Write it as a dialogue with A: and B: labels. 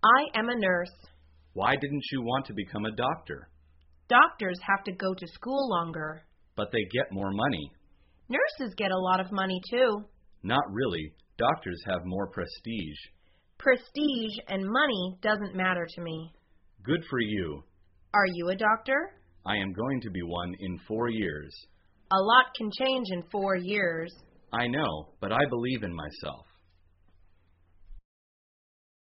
A: I am a nurse.
B: Why didn't you want to become a doctor?
A: Doctors have to go to school longer.
B: But they get more money.
A: Nurses get a lot of money, too.
B: Not really. Doctors have more prestige.
A: Prestige and money doesn't matter to me.
B: Good for you.
A: Are you a doctor?
B: I am going to be one in 4 years.
A: A lot can change in 4 years.
B: I know, but I believe in myself.